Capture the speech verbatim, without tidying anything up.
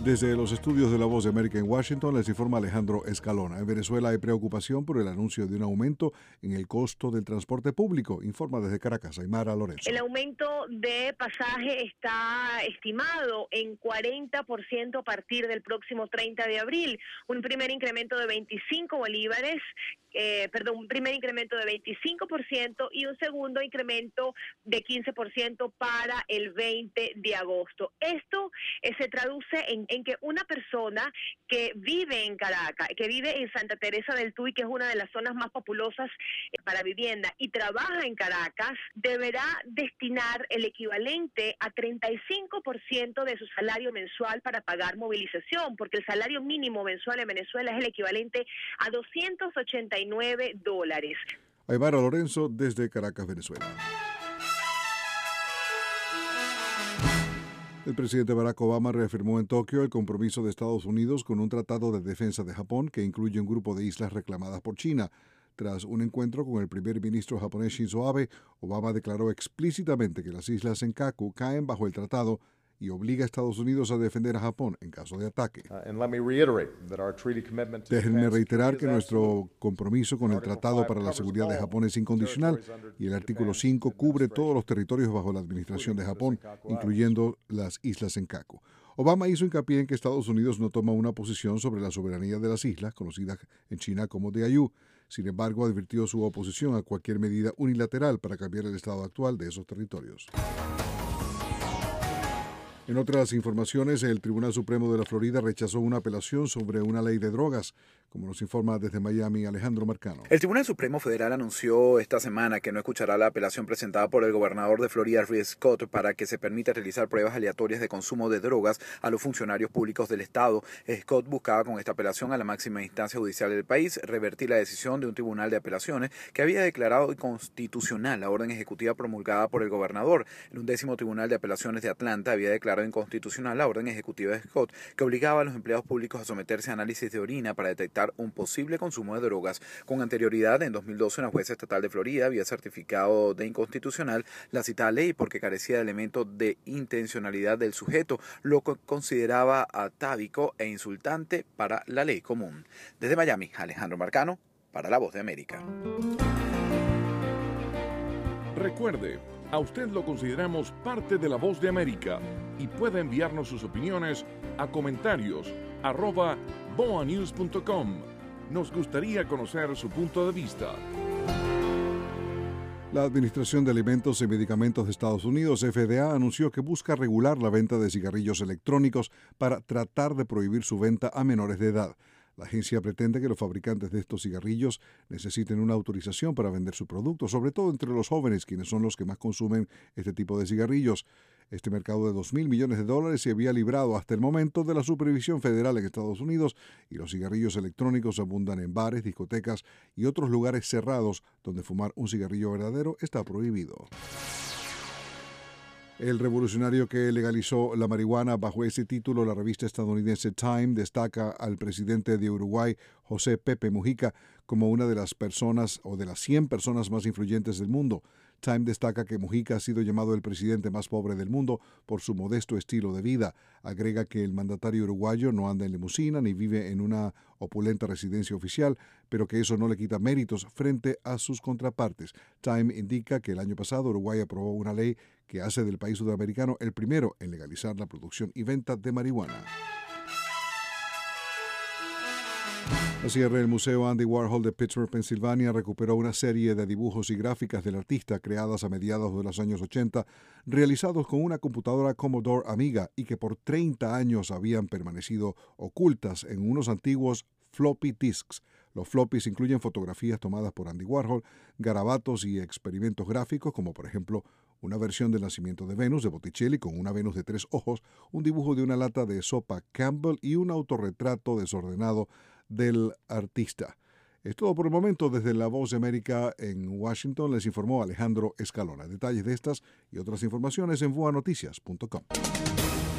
Desde los estudios de La Voz de América en Washington les informa Alejandro Escalona. En Venezuela hay preocupación por el anuncio de un aumento en el costo del transporte público. Informa desde Caracas, Aymara Lorenzo. El aumento de pasaje está estimado en cuarenta por ciento a partir del próximo treinta de abril. Un primer incremento de veinticinco bolívares, eh, perdón, un primer incremento de veinticinco por ciento y un segundo incremento de quince por ciento para el veinte de agosto. Esto eh, se traduce en, en que una persona que vive en Caracas, que vive en Santa Teresa del Tuy, que es una de las zonas más populosas eh, para vivienda, y trabaja en Caracas, deberá destinar el equivalente a treinta y cinco por ciento de su salario mensual para pagar movilización, porque el salario mínimo mensual en Venezuela es el equivalente a doscientos ochenta y nueve dólares. Aymara Lorenzo desde Caracas, Venezuela. El presidente Barack Obama reafirmó en Tokio el compromiso de Estados Unidos con un tratado de defensa de Japón que incluye un grupo de islas reclamadas por China. Tras un encuentro con el primer ministro japonés Shinzo Abe, Obama declaró explícitamente que las islas Senkaku caen bajo el tratado y obliga a Estados Unidos a defender a Japón en caso de ataque. Déjenme reiterar que nuestro compromiso con el Tratado para la Seguridad de Japón es incondicional y el artículo cinco cubre todos los territorios bajo la administración de Japón, incluyendo las islas Senkaku. Obama hizo hincapié en que Estados Unidos no toma una posición sobre la soberanía de las islas, conocidas en China como Diaoyu. Sin embargo, advirtió su oposición a cualquier medida unilateral para cambiar el estado actual de esos territorios. En otras informaciones, el Tribunal Supremo de la Florida rechazó una apelación sobre una ley de drogas, como nos informa desde Miami Alejandro Marcano. El Tribunal Supremo Federal anunció esta semana que no escuchará la apelación presentada por el gobernador de Florida, Rick Scott, para que se permita realizar pruebas aleatorias de consumo de drogas a los funcionarios públicos del Estado. Scott buscaba con esta apelación a la máxima instancia judicial del país revertir la decisión de un tribunal de apelaciones que había declarado inconstitucional la orden ejecutiva promulgada por el gobernador. El undécimo Tribunal de Apelaciones de Atlanta había declarado inconstitucional la orden ejecutiva de Scott que obligaba a los empleados públicos a someterse a análisis de orina para detectar un posible consumo de drogas. Con anterioridad, en dos mil doce, una jueza estatal de Florida había certificado de inconstitucional la citada ley porque carecía de elementos de intencionalidad del sujeto, lo que consideraba atávico e insultante para la ley común. Desde Miami, Alejandro Marcano, para La Voz de América. Recuerde, a usted lo consideramos parte de La Voz de América y puede enviarnos sus opiniones a comentarios arroba boa news punto com. Nos gustaría conocer su punto de vista. La Administración de Alimentos y Medicamentos de Estados Unidos, F D A, anunció que busca regular la venta de cigarrillos electrónicos para tratar de prohibir su venta a menores de edad. La agencia pretende que los fabricantes de estos cigarrillos necesiten una autorización para vender su producto, sobre todo entre los jóvenes, quienes son los que más consumen este tipo de cigarrillos. Este mercado de dos mil millones de dólares se había librado hasta el momento de la supervisión federal en Estados Unidos y los cigarrillos electrónicos abundan en bares, discotecas y otros lugares cerrados donde fumar un cigarrillo verdadero está prohibido. El revolucionario que legalizó la marihuana bajo ese título, la revista estadounidense Time, destaca al presidente de Uruguay, José Pepe Mujica, como una de las personas o de las cien personas más influyentes del mundo. Time destaca que Mujica ha sido llamado el presidente más pobre del mundo por su modesto estilo de vida. Agrega que el mandatario uruguayo no anda en limusina ni vive en una opulenta residencia oficial, pero que eso no le quita méritos frente a sus contrapartes. Time indica que el año pasado Uruguay aprobó una ley que hace del país sudamericano el primero en legalizar la producción y venta de marihuana. La cierre del Museo Andy Warhol de Pittsburgh, Pensilvania, recuperó una serie de dibujos y gráficas del artista creadas a mediados de los años ochenta, realizados con una computadora Commodore Amiga y que por treinta años habían permanecido ocultas en unos antiguos floppy disks. Los floppies incluyen fotografías tomadas por Andy Warhol, garabatos y experimentos gráficos, como por ejemplo una versión del nacimiento de Venus de Botticelli con una Venus de tres ojos, un dibujo de una lata de sopa Campbell y un autorretrato desordenado del artista. Es todo por el momento. Desde La Voz de América en Washington les informó Alejandro Escalona. Detalles de estas y otras informaciones en voa noticias punto com.